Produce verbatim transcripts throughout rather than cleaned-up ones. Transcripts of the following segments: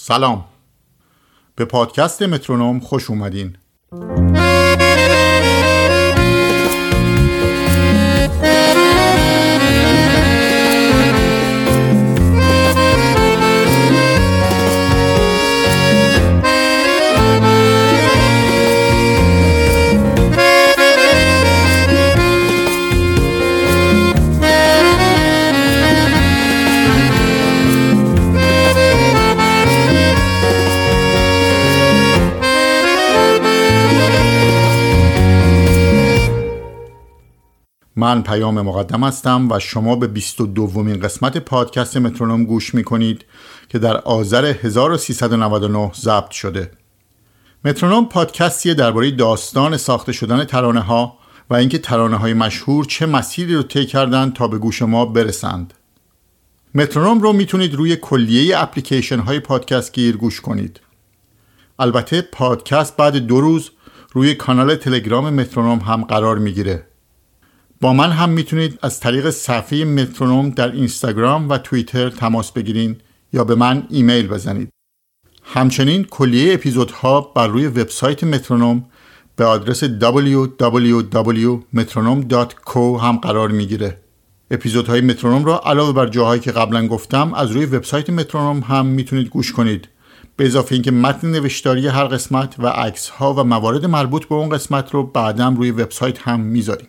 سلام، به پادکست مترونوم خوش اومدین. من پیام مقدم هستم و شما به بیست و دومین قسمت پادکست مترونوم گوش میکنید که در آذر هزار و سیصد و نود و نه ضبط شده. مترونوم پادکستیه درباره داستان ساخته شدن ترانه ها و اینکه ترانه های مشهور چه مسیری رو طی کردن تا به گوش ما برسند. مترونوم رو میتونید روی کلیه اپلیکیشن های پادکست گیر گوش کنید. البته پادکست بعد دو روز روی کانال تلگرام مترونوم هم قرار میگیره. با من هم میتونید از طریق صفحه مترونوم در اینستاگرام و توییتر تماس بگیرین یا به من ایمیل بزنید. همچنین کلیه اپیزودها بر روی وبسایت مترونوم به آدرس دبلیو دبلیو دبلیو دات مترونوم دات کو هم قرار میگیره. اپیزودهای مترونوم را علاوه بر جاهایی که قبلا گفتم از روی وبسایت مترونوم هم میتونید گوش کنید. به اضافه اینکه متن نوشتاری هر قسمت و عکس‌ها و موارد مربوط به اون قسمت رو بعداً روی وبسایت هم میذاریم.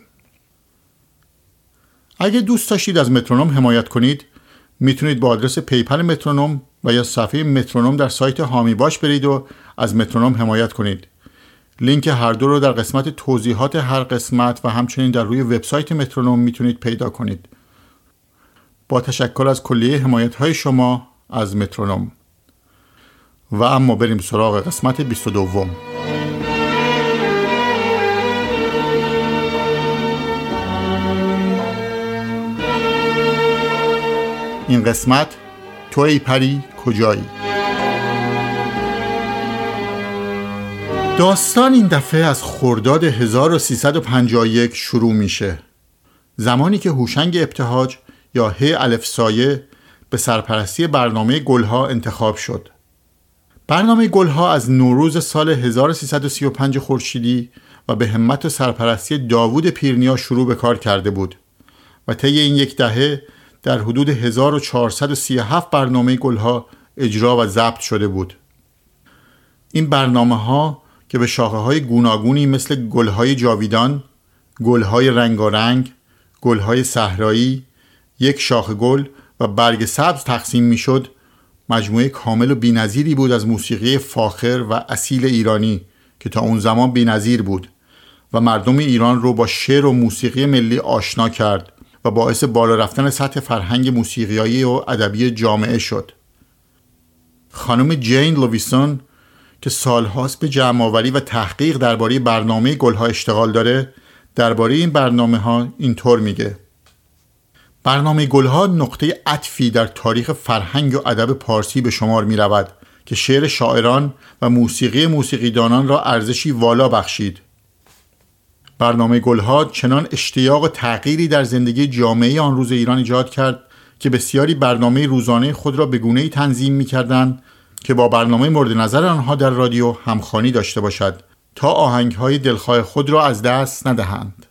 اگه دوست داشتید از مترونوم حمایت کنید، میتونید با آدرس پیپل مترونوم و یا صفحه مترونوم در سایت هامی باش برید و از مترونوم حمایت کنید. لینک هر دو رو در قسمت توضیحات هر قسمت و همچنین در روی وبسایت مترونوم میتونید پیدا کنید. با تشکر از کلیه حمایت های شما از مترونوم. و اما بریم سراغ قسمت بیست و دو. این قسمت تو ای پری کجایی؟ داستان این دفعه از خرداد هزار و سیصد و پنجاه و یک شروع میشه، زمانی که هوشنگ ابتهاج یا ه الف سایه به سرپرستی برنامه گلها انتخاب شد. برنامه گلها از نوروز سال هزار و سیصد و سی و پنج خورشیدی و به همت و سرپرستی داوود پیرنیا شروع به کار کرده بود و طی این یک دهه در حدود هزار و چهارصد و سی و هفت برنامه گلها اجرا و ضبط شده بود. این برنامه ها که به شاخه های گوناگونی مثل گلهای جاویدان، گلهای رنگارنگ، گلهای صحرایی، یک شاخه گل و برگ سبز تقسیم می شد، مجموعه کامل و بی‌نظیری بود از موسیقی فاخر و اصیل ایرانی که تا اون زمان بی‌نظیر بود و مردم ایران رو با شعر و موسیقی ملی آشنا کرد و باعث بالا رفتن سطح فرهنگ موسیقیایی و ادبی جامعه شد. خانم جین لویسون که سالهاست به جمع‌آوری و تحقیق درباره برنامه گلها اشتغال داره، درباره این برنامه ها اینطور میگه: برنامه گلها نقطه عطفی در تاریخ فرهنگ و ادب پارسی به شمار می رود که شعر شاعران و موسیقی موسیقیدانان را ارزشی والا بخشید. برنامه گلها چنان اشتیاق و تغییری در زندگی جامعه آن روز ایران ایجاد کرد که بسیاری برنامه روزانه خود را به گونه‌ای تنظیم می‌کردند که با برنامه مورد نظر آنها در رادیو همخوانی داشته باشد تا آهنگ‌های دلخواه خود را از دست ندهند.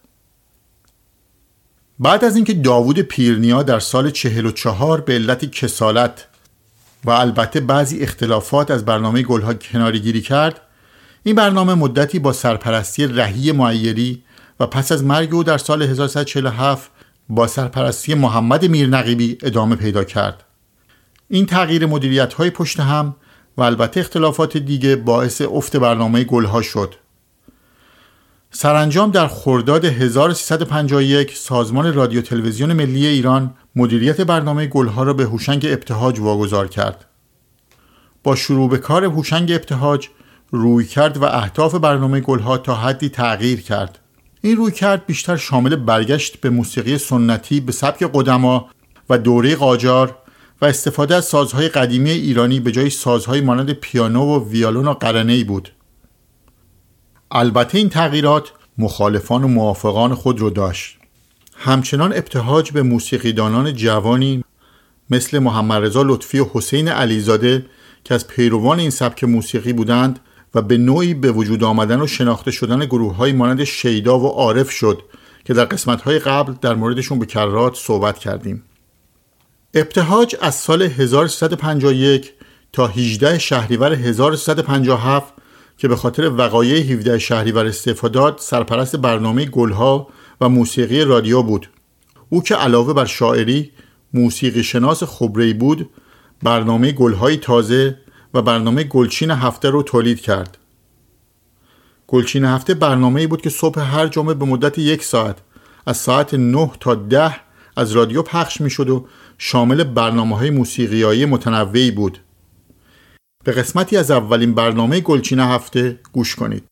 بعد از اینکه داوود پیرنیا در سال چهل و چهار به علت کسالت و البته بعضی اختلافات از برنامه گلها کناره‌گیری کرد، این برنامه مدتی با سرپرستی رهی معیری و پس از مرگ او در سال هزار و سیصد و چهل و هفت با سرپرستی محمد میرنقیبی ادامه پیدا کرد. این تغییر مدیریت‌های پشت هم و البته اختلافات دیگه باعث افت برنامه گلها شد. سرانجام در خرداد هزار و سیصد و پنجاه و یک سازمان رادیو تلویزیون ملی ایران مدیریت برنامه گلها را به هوشنگ ابتهاج واگذار کرد. با شروع به کار هوشنگ ابتهاج رویکرد و اهداف برنامه گلها تا حدی تغییر کرد. این رویکرد بیشتر شامل برگشت به موسیقی سنتی به سبک قدما و دوره قاجار و استفاده از سازهای قدیمی ایرانی به جای سازهای مانند پیانو و ویولون و قرنه‌ای بود. البته این تغییرات مخالفان و موافقان خود رو داشت. همچنان ابتهاج به موسیقیدانان جوانی مثل محمد رضا لطفی و حسین علیزاده که از پیروان این سبک موسیقی بودند و به نوعی به وجود آمدن و شناخته شدن گروه‌های مانند شیدا و عارف شد که در قسمت‌های قبل در موردشون به کرات صحبت کردیم. ابتهاج از سال هزار و سیصد و پنجاه و یک تا هجده شهریور هزار و سیصد و پنجاه و هفت که به خاطر وقایع هفده شهریور استعفا داد سرپرست برنامه گلها و موسیقی رادیو بود. او که علاوه بر شاعری موسیقی شناس خبره‌ای بود، برنامه گلهای تازه و برنامه گلچین هفته رو تولید کرد. گلچین هفته برنامه‌ای بود که صبح هر جمعه به مدت یک ساعت از ساعت نه تا ده از رادیو پخش می‌شد و شامل برنامه‌های موسیقیایی متنوعی بود. به قسمتی از اولین برنامه گلچین هفته گوش کنید.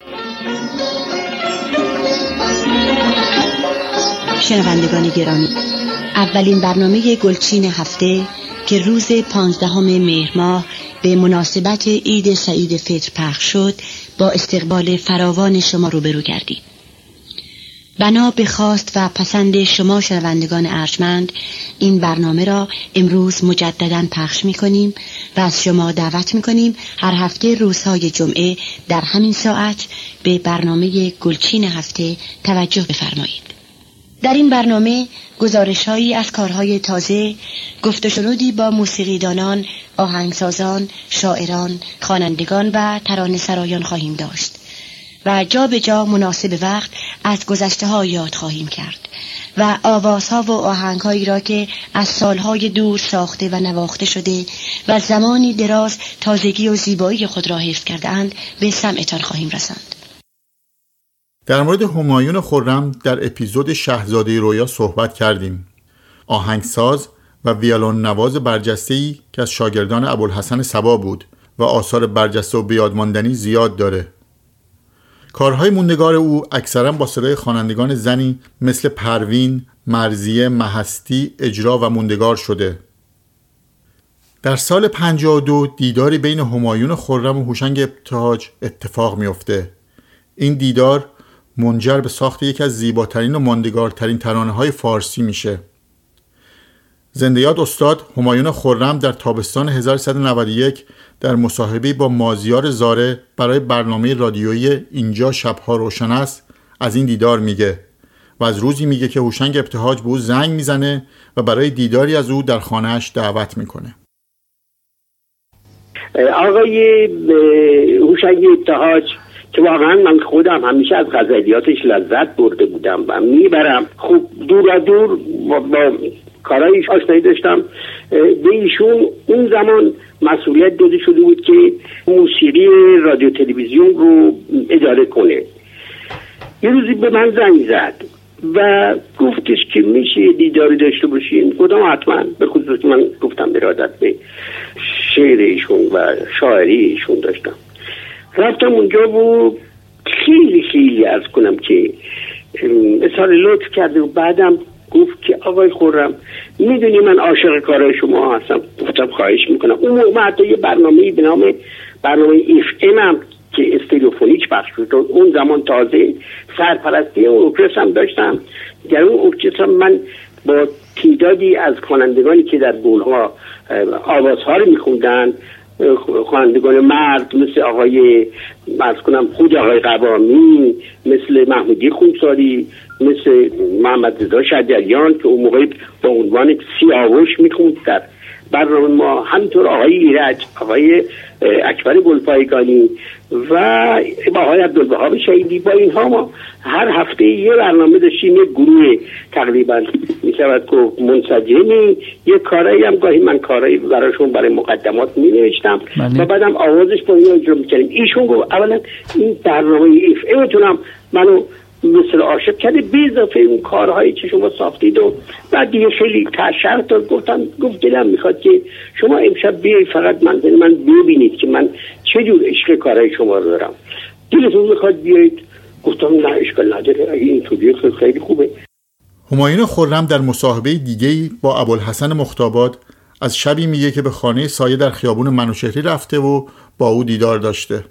شنوندگان گرامی، اولین برنامه گلچین هفته که روز پانزدهم مهر ماه به مناسبت عید سعید فطر پخش شد با استقبال فراوان شما روبرو گردید. بنا به خواست و پسند شما شنوندگان ارجمند این برنامه را امروز مجدداً پخش می‌کنیم و از شما دعوت می‌کنیم هر هفته روزهای جمعه در همین ساعت به برنامه گلچین هفته توجه بفرمایید. در این برنامه گزارش‌هایی از کارهای تازه، گفت و شنودی با موسیقیدانان، آهنگسازان، شاعران، خوانندگان و ترانه‌سرایان خواهیم داشت و جا به جا مناسب وقت از گذشته‌ها یاد خواهیم کرد و آوازها و آهنگ‌هایی را که از سالهای دور ساخته و نواخته شده و زمانی دراز تازگی و زیبایی خود را حفظ کرده‌اند به سمعتان خواهیم رساند. در مورد همایون خرم در اپیزود شاهزاده رویا صحبت کردیم. آهنگساز و ویولون نواز برجسته‌ای که از شاگردان ابوالحسن صبا بود و آثار برجسته و بیادماندنی زیاد داره. کارهای موندگار او اکثرا با صدای خوانندگان زنی مثل پروین، مرضیه، مهستی اجرا و موندگار شده. در سال پنجاه و دو دیداری بین همایون خرم و هوشنگ ابتهاج اتفاق میفته. این دیدار منجر به ساخت یکی از زیباترین و ماندگارترین ترانه‌های فارسی میشه. زنده یاد استاد همایون خرم در تابستان هزار و سیصد و نود و یک در مصاحبه‌ای با مازیار زاره برای برنامه رادیویی اینجا شب‌ها روشن است از این دیدار میگه و از روزی میگه که هوشنگ ابتهاج به او زنگ میزنه و برای دیداری از او در خانه‌اش دعوت میکنه. آقای هوشنگ ابتهاج که واقعا من خودم همیشه از غزلیاتش لذت برده بودم و میبرم، خوب دور از دور با, با کارایش آشنایی داشتم. به ایشون اون زمان مسئولیت داده شده بود که موسیقی رادیو تلویزیون رو اداره کنه. یه روزی به من زنگ زد و گفتش که میشه دیداری داشته باشیم. گفتم حتما، به خصوص من گفتم ارادت به شعر ایشون و شاعری ایشون داشتم. رفتم اونجا و خیلی خیلی عرض کنم که اظهار لطف کرده و بعدم گفت که آقای خرم میدونی من عاشق کارهای شما هستم. گفتم خواهش میکنم. اون موقع حتی یه برنامه‌ای به نام برنامه اف ام هم که استریوفونیک پخش شد، اون زمان تازه سرپرستی اون ارکستر هم داشتم. در اون ارکستر من با تعدادی از خوانندگانی که در گلها آوازها رو میخوندن، خوانندگان مرد مثل آقای مرز کنم خود آقای قوامی، مثل محمودی خونساری، مثل محمد رضا شجریان که اون موقع با عنوان سیاوش میخوند در برنامه ما، همینطور آقای ایرج، آقای اکبر گلپایگانی و آقای عبدالوهاب شهیدی. با اینها ما هر هفته یه برنامه داشتیم، یه گروه تقریبا میشود که منسجمی، یه کارایی هم گاهی من کارایی براشون برای مقدمات می نوشتم و بعدم آوازش با اینا اجرا میکردیم. ایشون گفت اولا این برنامه اف امتونم منو مثل عاشق کرده، به اضافه اون کارهایی که شما ساختید و بعد دیگه خیلی تشرف داد. گفتم گفت دلم میخواد که شما امشب بیایید فقط منزل من ببینید که من چه جور عشق کارهای شما رو دارم. دلتون میخواد بیایید؟ گفتم نه اشکال نداره، این طوری خیلی خوبه. همایون خرم در مصاحبه دیگه‌ای با ابوالحسن مختاباد از شبی میگه که به خانه سایه در خیابون منوچهری رفته و با او دیدار داشته.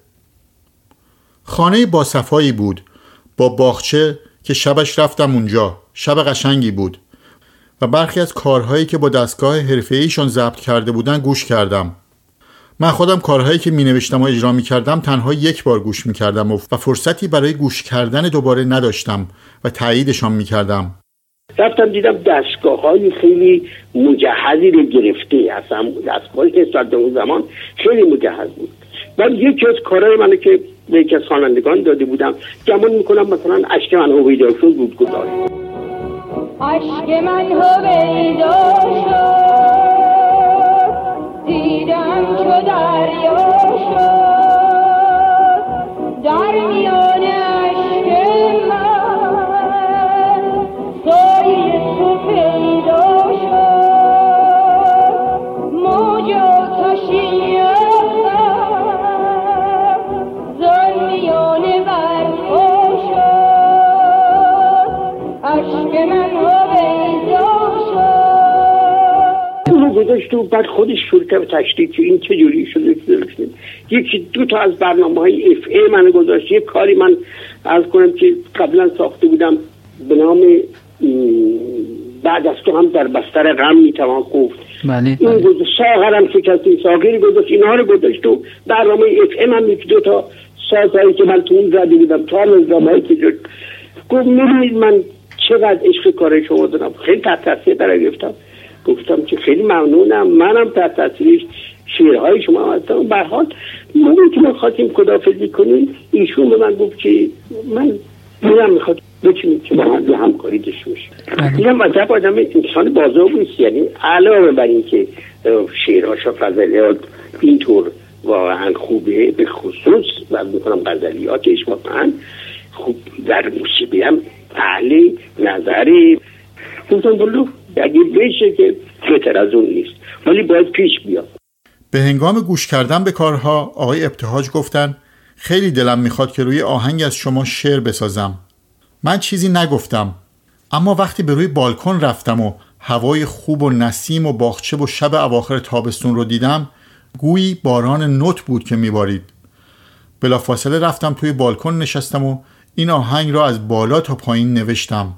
خانه با صفایی بود، با باغچه که شبش رفتم اونجا، شب قشنگی بود و برخی از کارهایی که با دستگاه حرفه‌ایشون ضبط کرده بودن گوش کردم. من خودم کارهایی که می نوشتم و اجرا می کردم تنها یک بار گوش می کردم و فرصتی برای گوش کردن دوباره نداشتم و تاییدشان می کردم. رفتم دیدم دستگاه های خیلی مجهزی رو گرفته، اصلا دستگاهی که در اون زمان خیلی مجهز بود. من یکی از کارهای منو که به یکی از خوانندگان داده بودم گمان میکنم مثلا اشک من هویدا شد بود گذاشت. اشک من هویدا شد دیدم چو دریا شد در میان اشک من سایه تو پیدا شد موج آتشی زن میان برفا شد اشک من هویدا شد. اونو گذاشت و بعد خودش شروع کرد تشریح که این چجوری شده شده. یکی دو تا از برنامه های اف ای منو گذاشت. یک کاری من عرض کنم که قبلا ساخته بودم به نام بعد از تو هم در بستر غم میتوان گفت. بله این گذاشت ساغرم شکستی ساغری گذاشت، اینها رو گذاشت و برنامه اف ای من یکی دو تا سازهایی که من تو اون زده بودم تا نظامهایی که جد گفت میبینید من چقدر عشق کار شما دارم. خیلی تحت تاثیر قرار گرفتم. گفتم که خیلی ممنونم، منم تحت تاثیر شعرهای شما هستم. به هر حال موقعی که ما خواستیم خداحافظی کنیم ایشون به من گفت که من میرم میخواد بچینید که با من همکاری داشته باشیم. دیدم عجب آدم انسان بازار نیست، یعنی علاوه بر این که شعرهاش و غزلیات اینطور واقعا خوبه، به خصوص بعد میکنم غزلیاتش واقعا خوب در موسیقی هم اهل نظری. گفتم بلو اگه بشه که بهتر از اون نیست ولی باید پیش بیاد. به هنگام گوش کردن به کارها آقای ابتهاج گفتن خیلی دلم میخواد که روی آهنگ از شما شعر بسازم. من چیزی نگفتم، اما وقتی به روی بالکن رفتم و هوای خوب و نسیم و باغچه و شب اواخر تابستون رو دیدم گویی باران نوت بود که میبارید. بلافاصله رفتم توی بالکن نشستم و این آهنگ را از بالا تا پایین نوشتم.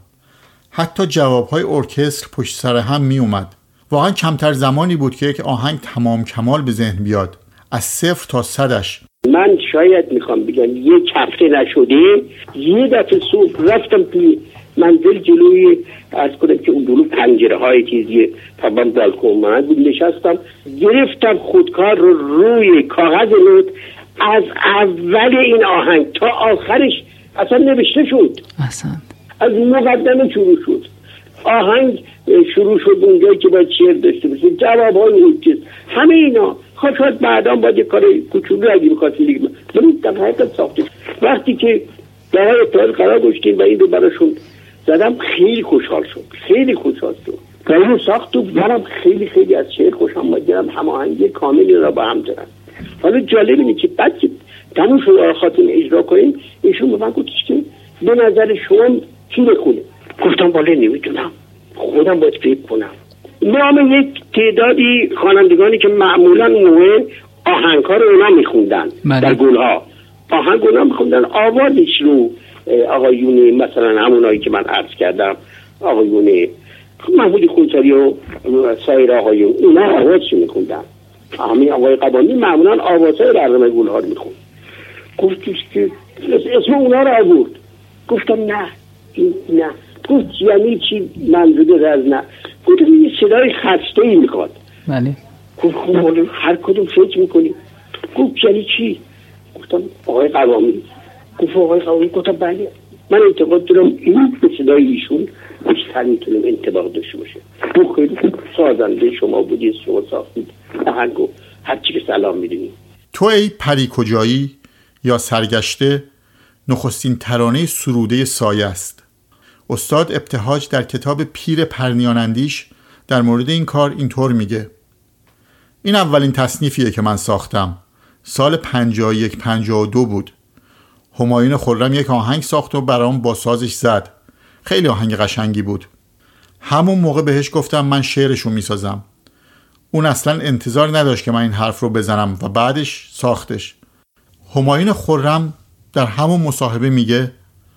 حتی جوابهای ارکستر پشت سر هم می اومد. واقعا کمتر زمانی بود که یک آهنگ تمام کمال به ذهن بیاد، از صفر تا صدش. من شاید میخوام بگم یک هفته نشده یه دفعه صبح رفتم توی منزل جلوی از کنم که اون دلو پنجره های چیزی طبعا بالکن من بود نشستم، گرفتم خودکار رو روی کاغذ نوت از اول این آهنگ تا آخرش اصلا نوشته شد. اصلا از مقدمه شروع شد. آهنگ شروع شد اونجایی که باید شعر داشته باشه، جواب های ارکستر، همه اینا. خب شاید بعدا باید یک کار کوچولو اگه می‌خواستیم بگیم ولی در حقیقت ساخته. وقتی که در های ابتحاج قرار گذاشتیم و این رو براشون زدم خیلی خوشحال شد، خیلی خوشحال شد. و اینو ساخت و منم خیلی خیلی از شعر خوشم اومد، دیدم هماهنگی کاملی را با هم دارن. حالا جالب اینه که بعد که تموم شد و خواستیم اجرا کنیم ایشون به من گفتش که به نظر شما چی بخونه؟ گفتم بالا نمیدونم، خودم باید فکر کنم. نام یک تعدادی خوانندگانی که معمولا موقع آهنگ‌ها رو اونا میخوندن در گلها، آهنگ اونا میخوندن، آوازش رو آقایون مثلا همونایی که من عرض کردم، آقایون محمود خونساری و سایر آقایون، اونا آوازش میخوندن. همین آقای قبانی معمولا آوازهای برنامه گلها رو میخوند. گفتش که اسم اونا رو آورد. گفتم نه این نه. گفت یعنی چی منظور از نه؟ گفت یه صدای خسته ای میخواد. بله. گفت خب هر کدوم فکر میکنی؟ گفت یعنی چی؟ گفتم آقای قوامی. گفت آقای قوامی. گفتم بله من اعتقاد دارم این به صدای ایشون بیشتر میتونم انطباق داشته باشه. گفت خیلی سازنده شما بودید، شما ساختید آهنگو، هر چی که سلام میدونید. تو ای پری کجایی یا سرگشته نخستین ترانه سروده سایه است. استاد ابتهاج در کتاب پیر پرنیان اندیش در مورد این کار اینطور میگه: این اولین تصنیفیه که من ساختم. سال پنجاه و یک پنجاه و دو بود. همایون خرم یک آهنگ ساخت و برام با سازش زد. خیلی آهنگ قشنگی بود. همون موقع بهش گفتم من شعرشو میسازم. اون اصلا انتظار نداشت که من این حرف رو بزنم و بعدش ساختش. همایون خرم در همون مصاحبه میگه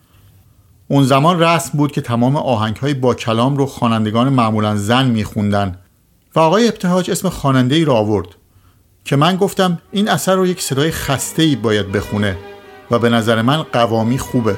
اون زمان رسم بود که تمام آهنگ‌های با کلام رو خوانندگان معمولاً زن میخوندن و آقای ابتهاج اسم خواننده‌ای رو آورد. که من گفتم این اثر رو یک صدای خسته‌ای باید بخونه و به نظر من قوامی خوبه.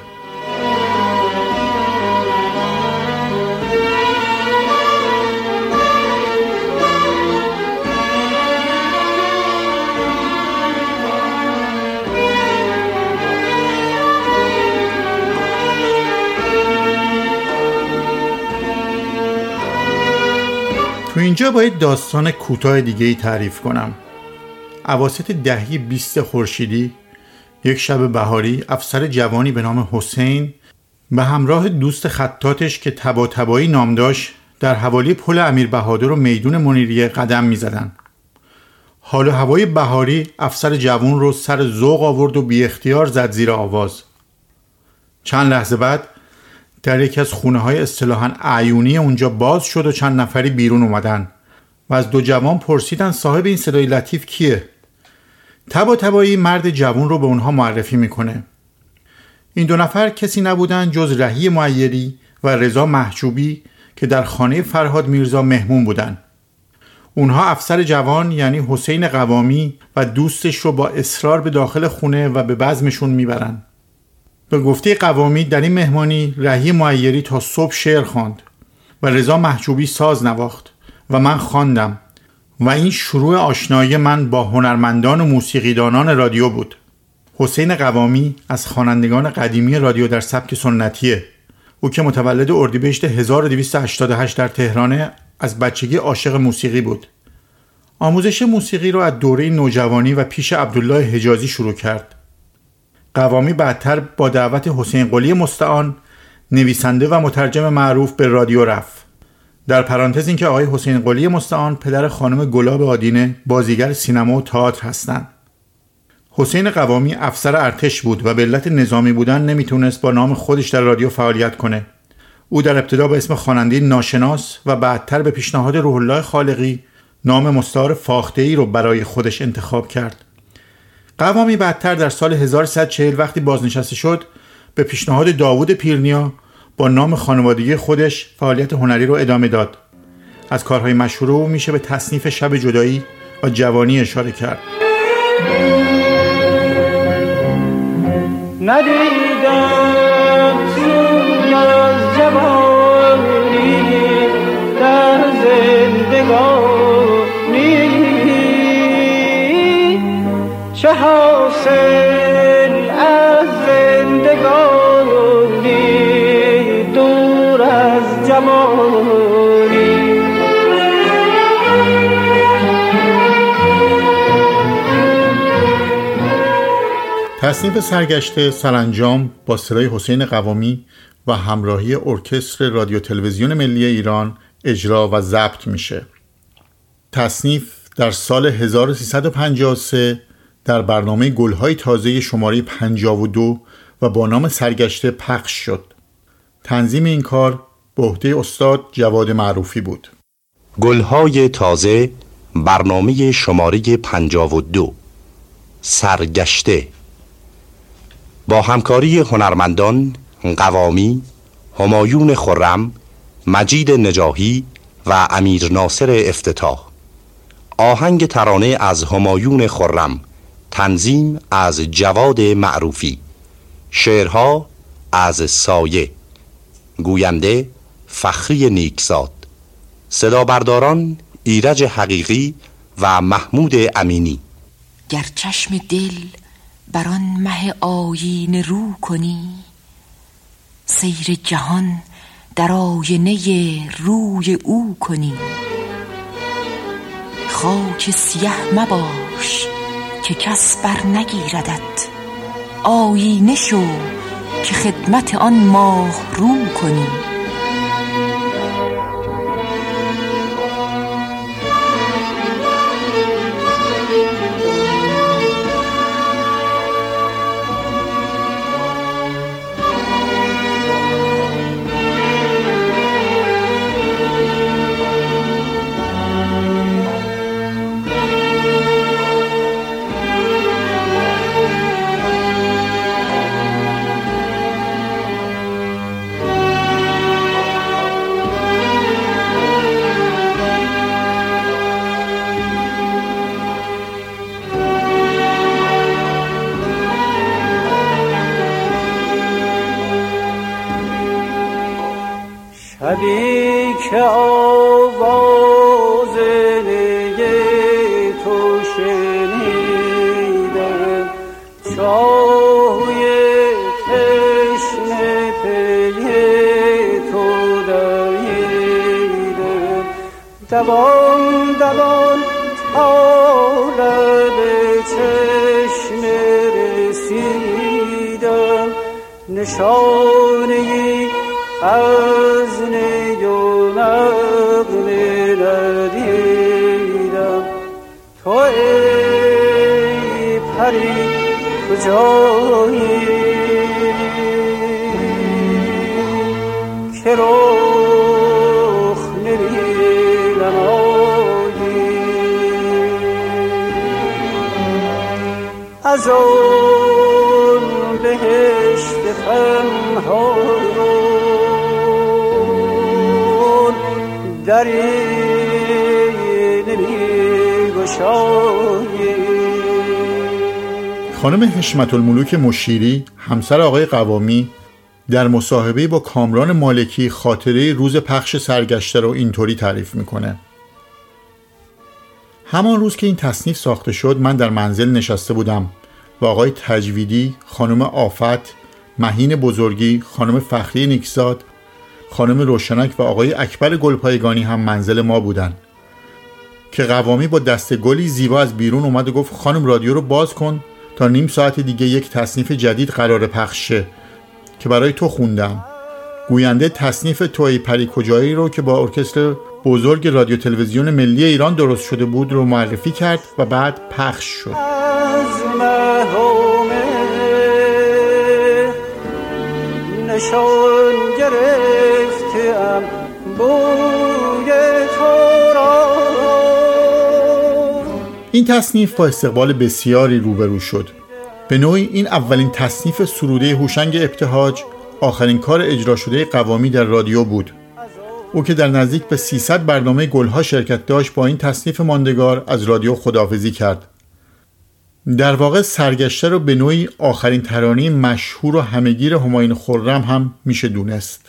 تو اینجا باید داستان کوتاه دیگه‌ای تعریف کنم. اواسط دهه بیست خورشیدی، یک شب بهاری، افسر جوانی به نام حسین به همراه دوست خطاتش که طباطبایی نام داشت در حوالی پل امیر بهادر و میدون منیریه قدم می زدن. حال و هوای بهاری افسر جوان رو سر ذوق آورد و بی اختیار زد زیر آواز. چند لحظه بعد در یکی از خونه های اصطلاحاً اعیونی اونجا باز شد و چند نفری بیرون اومدن و از دو جوان پرسیدن صاحب این صدای لطیف کیه؟ طباطبایی مرد جوان رو به اونها معرفی میکنه. این دو نفر کسی نبودن جز رهی معیری و رضا محجوبی که در خانه فرهاد میرزا مهمون بودن. اونها افسر جوان یعنی حسین قوامی و دوستش رو با اصرار به داخل خونه و به بزمشون میبرن. به گفته قوامی در این مهمانی رهی معیری تا صبح شعر خواند و رضا محجوبی ساز نواخت و من خواندم و این شروع آشنایی من با هنرمندان و موسیقیدانان رادیو بود. حسین قوامی از خوانندگان قدیمی رادیو در سبک سنتیه. او که متولد اردیبهشت هزار و دویست و هشتاد و هشت در تهران از بچگی عاشق موسیقی بود. آموزش موسیقی رو از دوره نوجوانی و پیش عبدالله حجازی شروع کرد. قوامی بعدتر با دعوت حسین قلی مستعان نویسنده و مترجم معروف به رادیو رفت. در پرانتز این که آقای حسین قلی مستعان پدر خانم گلاب آدینه بازیگر سینما و تئاتر هستند. حسین قوامی افسر ارتش بود و به علت نظامی بودن نمیتونست با نام خودش در رادیو فعالیت کنه. او در ابتدا با اسم خواننده ناشناس و بعدتر به پیشنهاد روح الله خالقی نام مستعار فاخته‌ای رو برای خودش انتخاب کرد. قوامی بعدتر در سال هزار و سیصد و چهل وقتی بازنشسته شد به پیشنهاد داوود پیرنیا با نام خانوادگی خودش فعالیت هنری رو ادامه داد. از کارهای مشهور او میشه به تصنیف شب جدایی و جوانی اشاره کرد. ندیدم سوی از جوانی در زندگانی چه حاصل از زندگانی دور از جوانی. تصنیف سرگشته سرانجام با صدای حسین قوامی و همراهی ارکستر رادیو تلویزیون ملی ایران اجرا و ضبط میشه. تصنیف در سال هزار و سیصد و پنجاه و سه در برنامه گلهای تازه شماره پنجاه و دو و با نام سرگشته پخش شد. تنظیم این کار به عهده استاد جواد معروفی بود. گلهای تازه برنامه شماره پنجاه و دو سرگشته با همکاری هنرمندان قوامی، همایون خرم، مجید نجاهی و امیر ناصر افتتاح. آهنگ ترانه از همایون خرم، تنظیم از جواد معروفی، شعرها از سایه، گوینده فخری نیکزاد، صدا برداران ایرج حقیقی و محمود امینی. گر چشم دل بر آن مه آیینه رو کنی، سیر جهان در آینه روی او کنی. خاک سیه مباش که کس بر نگیردت، آیینه شو که خدمت آن ماه رو کنی. که آواز نی تو شنیدم، چای تشنه پی تو دریدم، دوان دوان تا لب چشمه رسیدم، نشانه‌ای از نی و نغمه ندیدم. تو ای پری کجایی که رخ نمایی، از اون بهشت پنهان دری نمی‌گشایی. خانم حشمت الملوک مشیری همسر آقای قوامی در مصاحبه با کامران مالکی خاطره روز پخش سرگشته رو اینطوری تعریف میکنه: همان روز که این تصنیف ساخته شد من در منزل نشسته بودم و آقای تجویدی، خانم آفت، مهین بزرگی، خانم فخری نیکزاد، خانم روشنک و آقای اکبر گلپایگانی هم منزل ما بودن که قوامی با دست گلی زیبا از بیرون اومد و گفت خانم رادیو رو باز کن تا نیم ساعت دیگه یک تصنیف جدید قرار پخش شه که برای تو خوندم. گوینده تصنیف تو ای پری کجایی رو که با ارکستر بزرگ رادیو تلویزیون ملی ایران درست شده بود رو معرفی کرد و بعد پخش شد. نشان گرفتم بوی تو را. این تصنیف با استقبال بسیاری روبرو شد. به نوعی این اولین تصنیف سروده هوشنگ ابتهاج آخرین کار اجرا شده قوامی در رادیو بود. او که در نزدیک به سیصد برنامه گلها شرکت داشت با این تصنیف ماندگار از رادیو خداحافظی کرد. در واقع سرگشته رو به نوعی آخرین ترانه مشهور و همهگیر همایون خرم هم میشه دونست.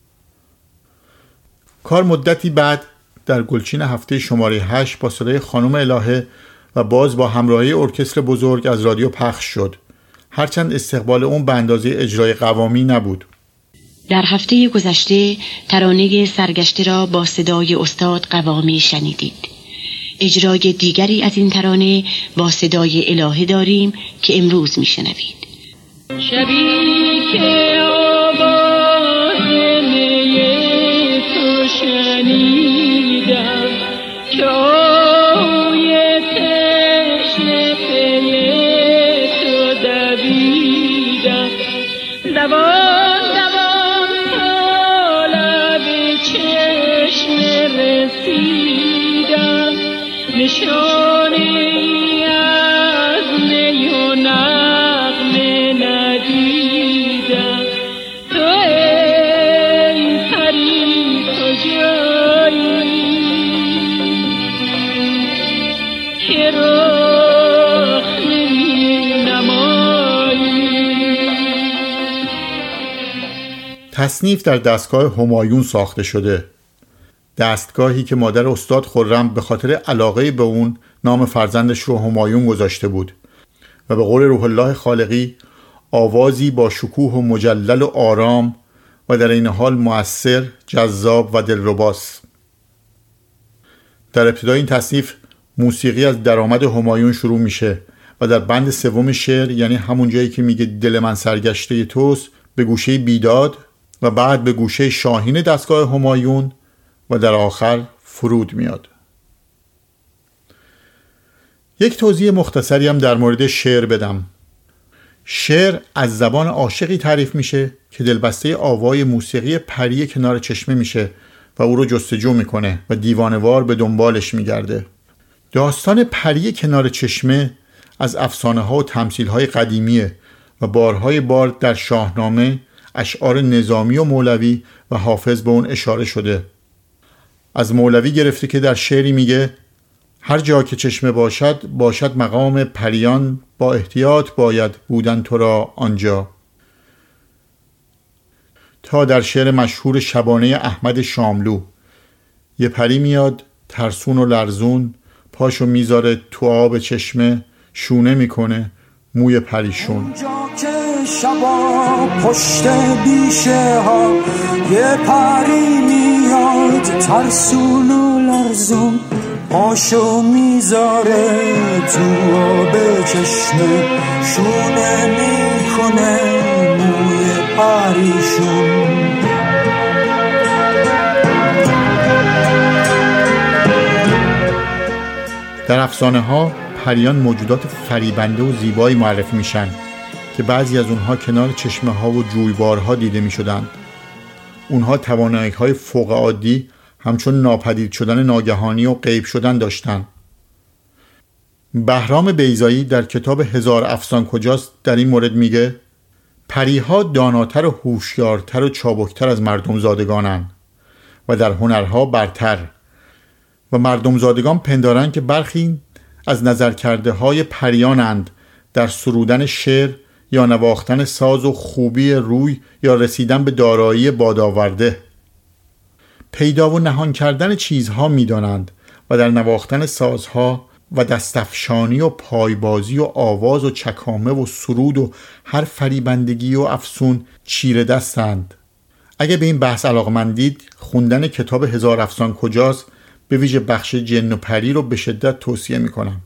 کار مدتی بعد در گلچین هفته شماره هشت با صدای خانم الهه و باز با همراهی ارکستر بزرگ از رادیو پخش شد، هرچند استقبال اون به اندازه اجرای قوامی نبود. در هفته گذشته ترانه سرگشته را با صدای استاد قوامی شنیدید. اجرای دیگری از این ترانه با صدای الهه داریم که امروز میشنوید. شبی که آواز نی تو شنیدم، چای تشنه پی تو دویدم، دوان دوان تا لب چشمه رسیدم، نشانی از نی و نغمه ندیدم. تو ای پری کجایی که رخ نمایی. تصنیف در دستگاه همایون ساخته شده، دستگاهی که مادر استاد خرم به خاطر علاقه به اون نام فرزندش رو همایون گذاشته بود و به قول روح الله خالقی آوازی با شکوه و مجلل و آرام و در این حال مؤثر، جذاب و دلرباست. در ابتدای این تصنیف موسیقی از درآمد همایون شروع میشه و در بند سوم شعر، یعنی همون جایی که میگه دل من سرگشته توست، به گوشه بیداد و بعد به گوشه شاهین دستگاه همایون و در آخر فرود میاد. یک توضیح مختصری هم در مورد شعر بدم. شعر از زبان عاشقی تعریف میشه که دلبسته آوای موسیقی پری کنار چشمه میشه و او رو جستجو میکنه و دیوانه‌وار به دنبالش میگرده. داستان پری کنار چشمه از افسانه ها و تمثیل های قدیمیه و بارهای بار در شاهنامه، اشعار نظامی و مولوی و حافظ به اون اشاره شده. از مولوی گرفته که در شعری میگه هر جا که چشمه باشد باشد مقام پریان، با احتیاط باید بودن تو را آنجا، تا در شعر مشهور شبانه احمد شاملو یه پری میاد ترسون و لرزون، پاشو میذاره تو آب چشمه، شونه میکنه موی پریشون. اونجا که شبا پشت بیشه ها یه پری میاد ترسون و لرزون، پاشو میذاره تو آب چشمه، شونه میکنه موی پریشون. در افسانه ها پریان موجودات فریبنده و زیبایی معرفی میشن که بعضی از اونها کنار چشمه ها و جویبارها دیده میشدند. اونها توانایی های فوق عادی همچون ناپدید شدن ناگهانی و غیب شدن داشتند. بهرام بیضایی در کتاب هزار افسان کجاست در این مورد میگه پریها داناتر و هوشیارتر و چابکتر از مردم زادگانند و در هنرها برتر، و مردم زادگان پندارند که برخی از نظر کرده های پریانند در سرودن شعر یا نواختن ساز و خوبی روی یا رسیدن به دارایی بادآورده. پیدا و نهان کردن چیزها میدانند و در نواختن سازها و دستفشانی و پایبازی و آواز و چکامه و سرود و هر فریبندگی و افسون چیره دستند. اگه به این بحث علاقمندید خوندن کتاب هزار افسان کجاست، به ویژه بخش جن و پری رو به شدت توصیه میکنم.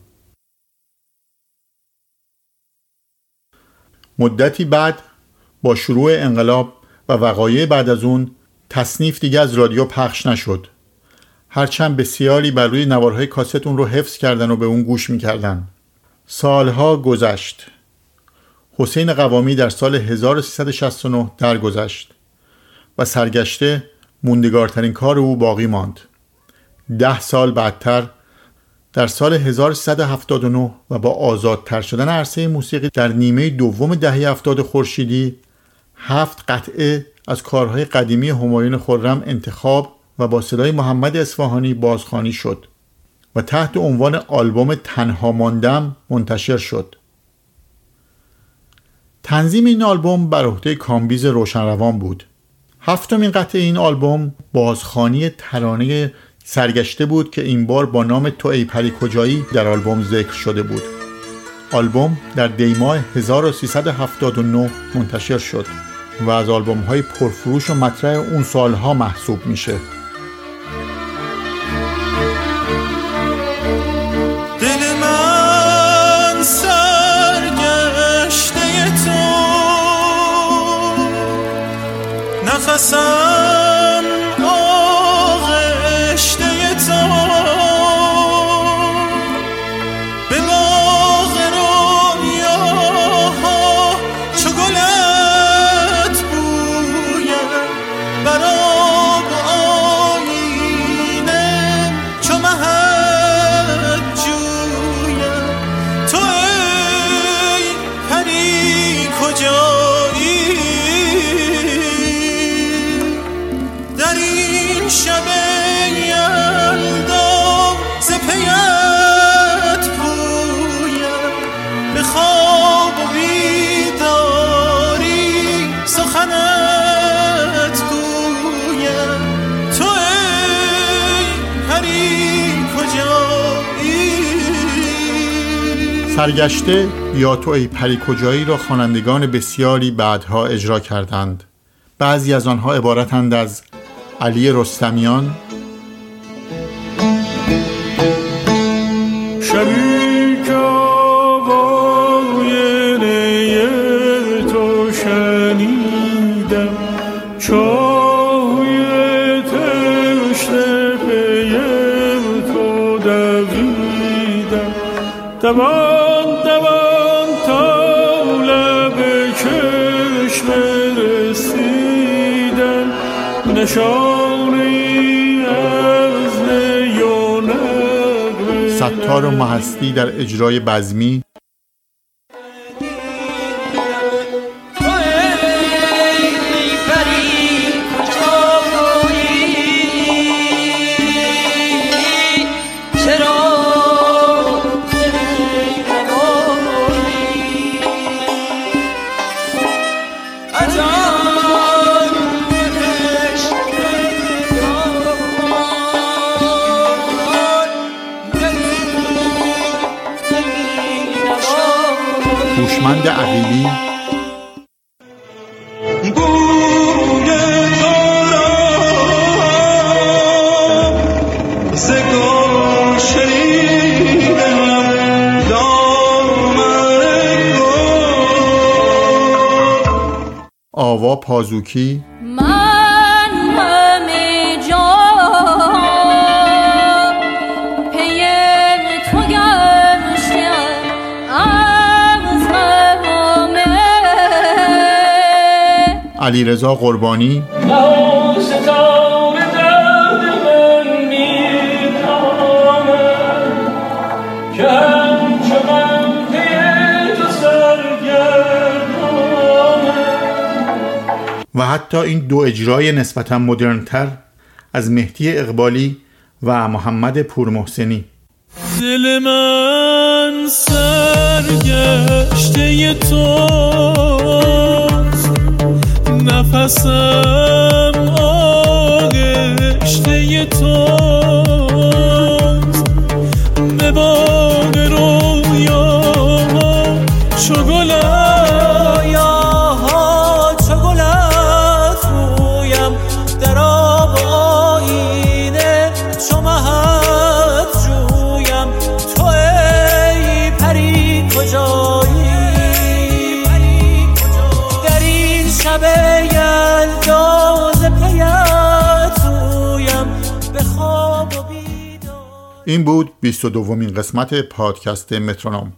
مدتی بعد با شروع انقلاب و وقایع بعد از اون تصنیف دیگه از رادیو پخش نشد، هرچند بسیاری بر روی نوارهای کاست اون رو حفظ کردن و به اون گوش میکردن. سالها گذشت. حسین قوامی در سال هزار و سیصد و شصت و نه درگذشت و سرگشته موندگارترین کار او باقی ماند. ده سال بعدتر در سال هزار و سیصد و هفتاد و نه و با آزادتر شدن عرصه موسیقی در نیمه دوم دهه هفتاد خورشیدی، هفت قطعه از کارهای قدیمی همایون خرم انتخاب و با صدای محمد اصفهانی بازخوانی شد و تحت عنوان آلبوم تنها ماندم منتشر شد. تنظیم این آلبوم بر عهده کامبیز روشنروان بود. هفتمین قطعه این آلبوم بازخوانی ترانه سرگشته بود که این بار با نام تو ای پری کجایی در آلبوم ذکر شده بود. آلبوم در دیماه هزار و سیصد و هفتاد و نه منتشر شد و از آلبوم های پرفروش و مطرح اون سالها محسوب میشه. دل من سرگشته تو، نفسم آغشته تو، به باغ رویاها چو گلت بویم، بر آب و آینه چو مهت جویم. تو ای پری کجایی در این شب یلدا، ز پیت پویم به خواب و بیداری سخنت گویم. تو ای پری کجایی. سرگشته یا تو ای پری کجایی را خوانندگان بسیاری بعدها اجرا کردند. بعضی از آنها عبارتند از علی رستمیان، شبی که آواینه تو شنیدم، چاهوی تشنه پی تو دویدم، دوان دوان تا لب چشم رسیدم، نشانی از نی و نغمه. ستار و مهستی در اجرای بزمی، هوشمند عقیلی، آوا پازوکی، من همه جا پیم تو گشتم از همه. علیرضا قربانی، و حتی این دو اجرای نسبتاً مدرن‌تر از مهدی اقبالی و محمد پورمحسنی. دل من سرگشته توست، نفسم آغشته توست، به باغ رویاها چو گل‌ها چو گلت رویم، در آب آینه چو مهت جویم، تو ای پری کجایی، در این شب یلداز پیت رویم، به خواب و بیدار. این بود بیست و دومین قسمت پادکست مترونوم.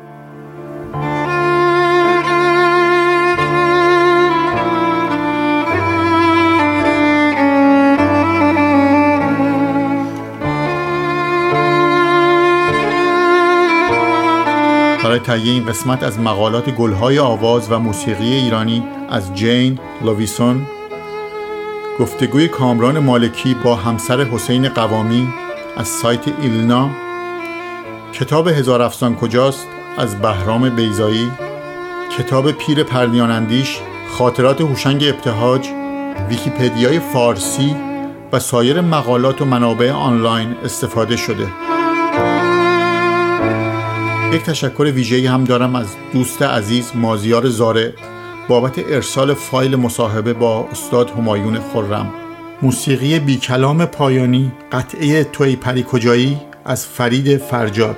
برای تهیه این قسمت از مقالات گلهای آواز و موسیقی ایرانی از جین لویسون، گفتگوی کامران مالکی با همسر حسین قوامی از سایت ایلنا، کتاب هزار افسان کجاست از بهرام بیضایی، کتاب پیر پرنیان اندیش، خاطرات هوشنگ ابتهاج، ویکی‌پدیای فارسی و سایر مقالات و منابع آنلاین استفاده شده. یک تشکر ویژه‌ای هم دارم از دوست عزیز مازیار زارع بابت ارسال فایل مصاحبه با استاد همایون خرم. موسیقی بی کلام پایانی قطعه توی پری کجایی از فرید فرجاد.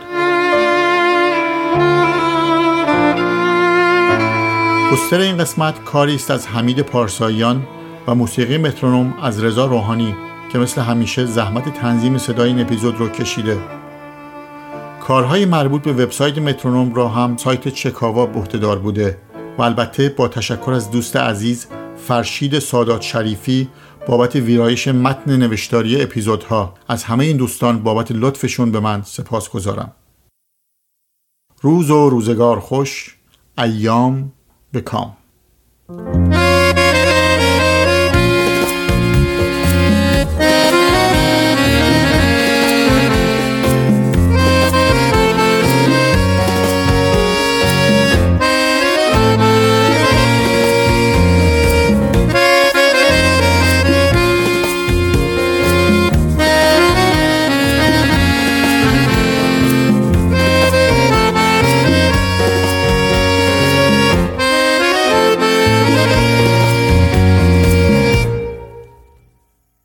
پوستر این قسمت کاری است از حمید پارساییان و موسیقی مترونوم از رضا روحانی که مثل همیشه زحمت تنظیم صدای این اپیزود رو کشیده. کارهای مربوط به وبسایت مترونوم را هم سایت چکاوا به عهده‌دار بوده و البته با تشکر از دوست عزیز فرشید سادات شریفی بابت ویرایش متن نوشتاری اپیزودها. از همه این دوستان بابت لطفشون به من سپاسگزارم. روز و روزگار خوش، ایام به کام.